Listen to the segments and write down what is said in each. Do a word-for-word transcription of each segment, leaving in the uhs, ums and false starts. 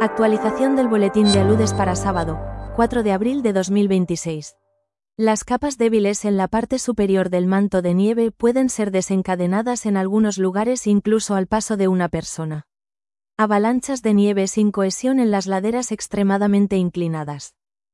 Actualización del boletín de aludes para sábado, cuatro de abril de dos mil veintiséis. Las capas débiles en la parte superior del manto de nieve pueden ser desencadenadas en algunos lugares incluso al paso de una persona. Avalanchas de nieve sin cohesión en las laderas extremadamente inclinadas.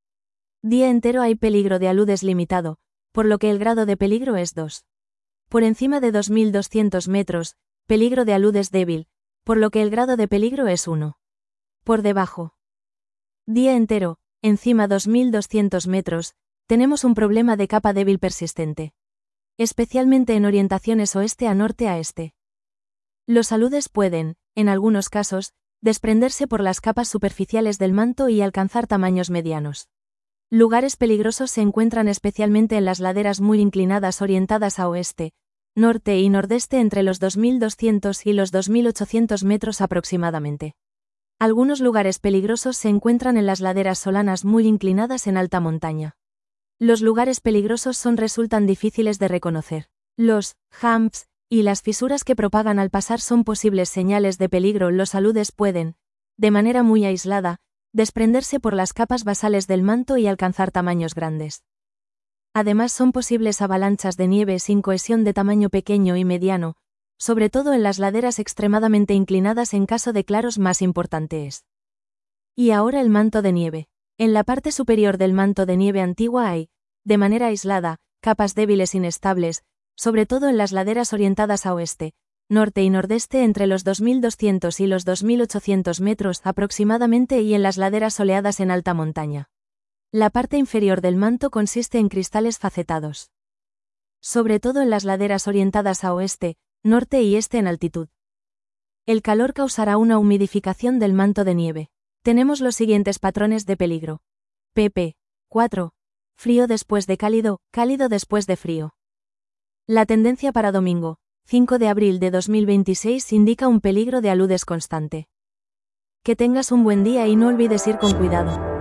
Día entero hay peligro de aludes limitado, por lo que el grado de peligro es dos. Por encima de dos mil doscientos metros, peligro de aludes débil, por lo que el grado de peligro es uno. Por debajo. Día entero, encima dos mil doscientos metros, tenemos un problema de capa débil persistente. Especialmente en orientaciones oeste a norte a este. Los aludes pueden, en algunos casos, desprenderse por las capas superficiales del manto y alcanzar tamaños medianos. Lugares peligrosos se encuentran especialmente en las laderas muy inclinadas orientadas a oeste, norte y nordeste entre los dos mil doscientos y los dos mil ochocientos metros aproximadamente. Algunos lugares peligrosos se encuentran en las laderas solanas muy inclinadas en alta montaña. Los lugares peligrosos son resultan difíciles de reconocer. Los humps y las fisuras que propagan al pasar son posibles señales de peligro. Los aludes pueden, de manera muy aislada, desprenderse por las capas basales del manto y alcanzar tamaños grandes. Además son posibles avalanchas de nieve sin cohesión de tamaño pequeño y mediano, sobre todo en las laderas extremadamente inclinadas en caso de claros más importantes. Y ahora el manto de nieve. En la parte superior del manto de nieve antigua hay, de manera aislada, capas débiles inestables, sobre todo en las laderas orientadas a oeste, norte y nordeste entre los dos mil doscientos y los dos mil ochocientos metros aproximadamente y en las laderas soleadas en alta montaña. La parte inferior del manto consiste en cristales facetados. Sobre todo en las laderas orientadas a oeste, norte y este en altitud. El calor causará una humidificación del manto de nieve. Tenemos los siguientes patrones de peligro. pp. cuatro. Frío después de cálido, cálido después de frío. La tendencia para domingo, cinco de abril de dos mil veintiséis indica un peligro de aludes constante. Que tengas un buen día y no olvides ir con cuidado.